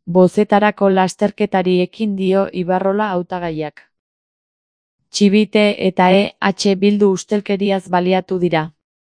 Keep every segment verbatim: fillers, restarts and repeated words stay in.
Bozetarako lasterketari ekin dio Ibarrola hautagaiak. Txibite eta E H Bildu ustelkeriaz baliatu dira.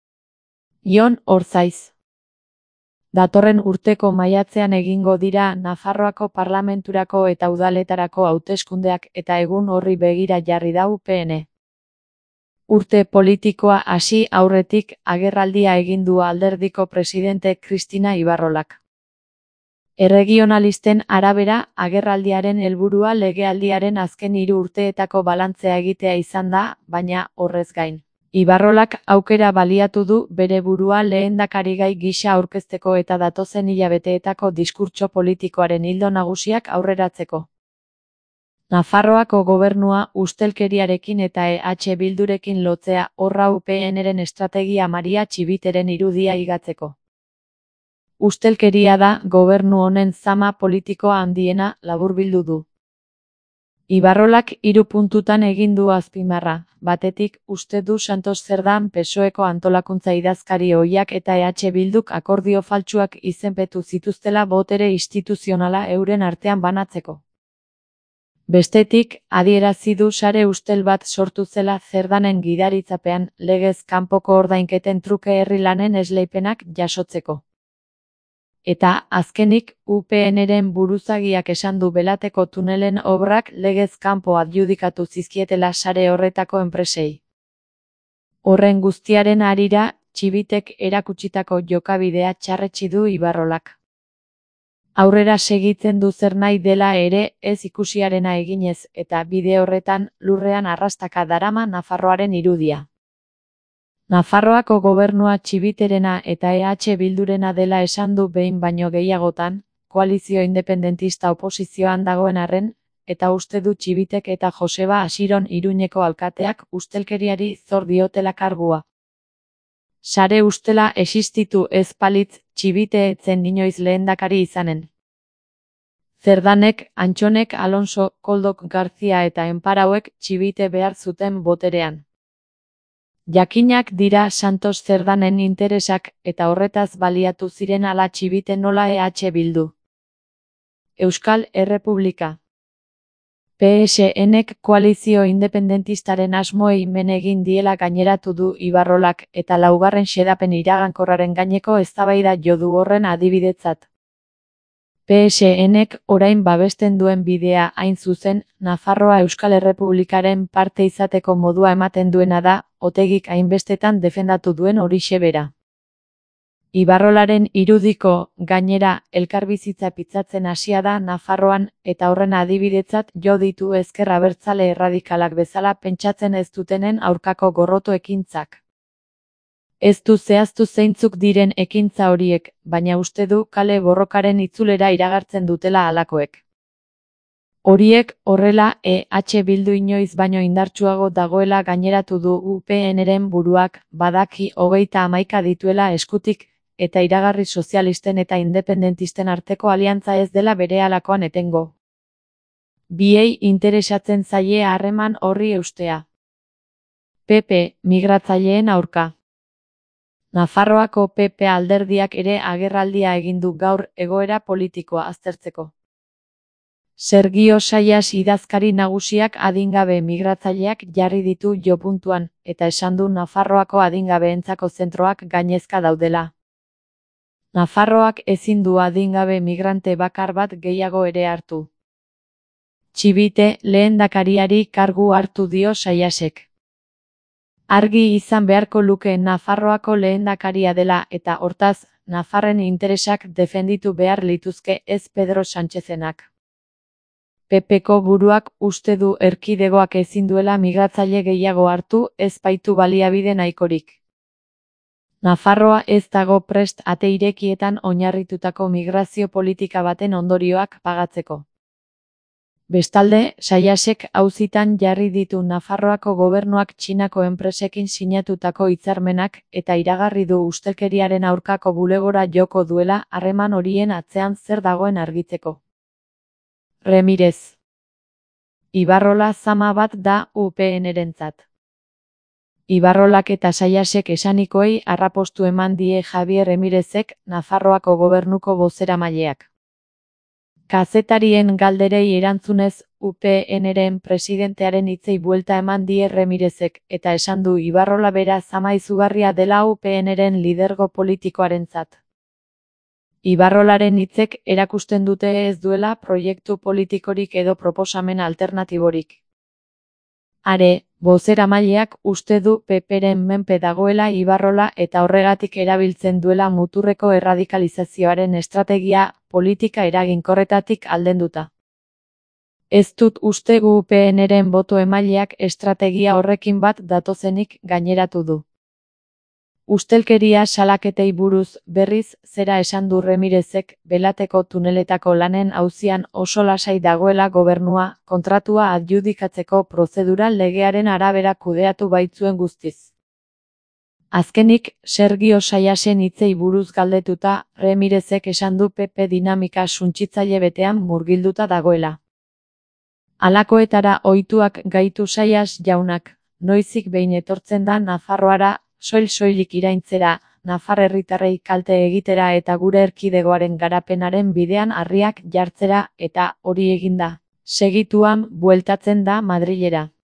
Jon Orzaiz. Datorren urteko maiatzean egingo dira Nafarroako parlamenturako eta udaletarako hauteskundeak eta egun horri begira jarri da U P N. Urte politikoa hasi aurretik agerraldia egin du alderdiko presidente Kristina Ibarrolak. Erregionalisten arabera, agerraldiaren helburua legealdiaren azken hiru urteetako balantzea egitea izan da, baina horrez gain. Ibarrolak aukera baliatu du bere burua lehendakarigai gisa aurkezteko eta datozen hilabeteetako diskurtso politikoaren ildo nagusiak aurreratzeko. Nafarroako gobernua ustelkeriarekin eta E H Bildurekin lotzea horra U P Nren estrategia Maria Txibiteren irudia higatzeko. Ustelkeria da gobernu honen zama politikoa handiena, laburbildu du. Ibarrolak hiru puntutan egin du azpimarra, batetik uste du Santos Zerdan P S O Eko antolakuntza idazkari ohiak eta E H Bilduk akordio faltsuak izenpetu zituztela botere instituzionala euren artean banatzeko. Bestetik, adierazi du sare ustel bat sortu zela Zerdanen gidaritzapean legez kanpoko ordainketen truke herri lanen esleipenak jasotzeko. Eta, azkenik, U P Nren buruzagiak esan du Belateko tunelen obrak legez kanpo adjudikatu zizkietela sare horretako enpresei. Horren guztiaren harira, Txibitek erakutsitako jokabidea txarretsi du Ibarrolak. Aurrera segitzen du zer nahi dela ere ez ikusiarena eginez eta bide horretan lurrean arrastaka darama Nafarroaren irudia. Nafarroako gobernua Txibiterena eta E H Bildurena dela esan du behin baino gehiagotan, koalizio independentista oposizioan dagoen arren, eta uste du Txibitek eta Joseba Asiron Iruñeko alkateak ustelkeriari zor diotela kargua. Sare ustela existitu ez palitz, Txibite etzen inoiz lehendakari izanen. Zerdanek, Antxonek, Alonso, Koldok Garzia eta Enparauek Txibite behar zuten boterean. Jakinak dira Santos Zerdanen interesak eta horretaz baliatu ziren ala Txibite nola E H Bildu. Euskal Errepublika. P S Nek koalizio independentistaren asmoei men egin diela gaineratu du Ibarrolak eta laugarren xedapen iragankorraren gaineko eztabaida jo du horren adibidetzat. P S Nek orain babesten duen bidea hain zuzen, Nafarroa Euskal Errepublikaren parte izateko modua ematen duena da, Otegik hainbestetan defendatu duen horixe bera. Ibarrolaren irudiko, gainera, elkarbizitza pitzatzen hasia da Nafarroan eta horren adibidetzat jo ditu ezker abertzale erradikalak bezala pentsatzen ez dutenen aurkako gorroto ekintzak. Ez du zehaztu zeintzuk diren ekintza horiek, baina uste du kale borrokaren itzulera iragartzen dutela halakoek. Horiek, horrela, E H Bildu inoiz baino indartsuago dagoela gaineratu du U P Nren buruak, badaki hogeita hamaika dituela eskutik, eta iragarri sozialisten eta independentisten arteko aliantza ez dela berehalakoan etengo. Biei interesatzen zaie harreman horri eustea. P P, migratzaileen aurka. Nafarroako P P alderdiak ere agerraldia egin du gaur egoera politikoa aztertzeko. Sergio Sayas idazkari nagusiak adingabe migratzaileak jarri ditu jopuntuan, eta esan du Nafarroako adingabeentzako zentroak gainezka daudela. Nafarroak ezin du adingabe migrante bakar bat gehiago ere hartu. Txibite lehendakariari kargu hartu dio Sayasek. Argi izan beharko luke Nafarroako lehendakaria dela eta hortaz, Nafarren interesak defenditu behar lituzke ez Pedro Sánchezenak. P Pko buruak uste du erkidegoak ezin duela migratzaile gehiago hartu ez baitu baliabide nahikorik. Nafarroa ez dago prest ate irekietan oinarritutako migrazio politika baten ondorioak pagatzeko. Bestalde, Sayasek auzitan jarri ditu Nafarroako gobernuak Txinako enpresekin sinatutako hitzarmenak eta iragarri du ustelkeriaren aurkako bulegora joko duela harreman horien atzean zer dagoen argitzeko. Remirez. Ibarrola zama bat da U P Nrentzat. Ibarrolak eta Sayasek esanikoei arrapostu eman die Javier Remirezek, Nafarroako gobernuko bozeramaileak. Kazetarien galderei erantzunez, U P Nren presidentearen hitzei buelta eman die Ramirezek, eta esan du Ibarrola bera zama izugarria dela U P Nren lidergo politikoarentzat. Ibarrolaren hitzek erakusten dute ez duela proiektu politikorik edo proposamen alternatiborik. Are, bozeramaileak uste du P Pren menpe dagoela Ibarrola eta horregatik erabiltzen duela muturreko erradikalizazioaren estrategia politika eraginkorretatik aldenduta. Ez dut uste U P Nren boto emaileak estrategia horrekin bat datozenik gaineratu du. Ustelkeria salaketei buruz, berriz, zera esan du Ramirezek, Belateko tuneletako lanen auzian oso lasai dagoela gobernua, kontratua adjudikatzeko prozedura legearen arabera kudeatu baitzuen guztiz. Azkenik, Sergio Sayasen hitzei buruz galdetuta, Ramirezek esan du P P dinamika suntsitzaile betean murgilduta dagoela. Halakoetara ohituak gaitu Sayas jaunak, noizik behin etortzen da Nafarroara, soil-soilik iraintzera, nafar herritarrei kalte egitera eta gure erkidegoaren garapenaren bidean harriak jartzera, eta hori eginda. Segituan bueltatzen da Madrilera.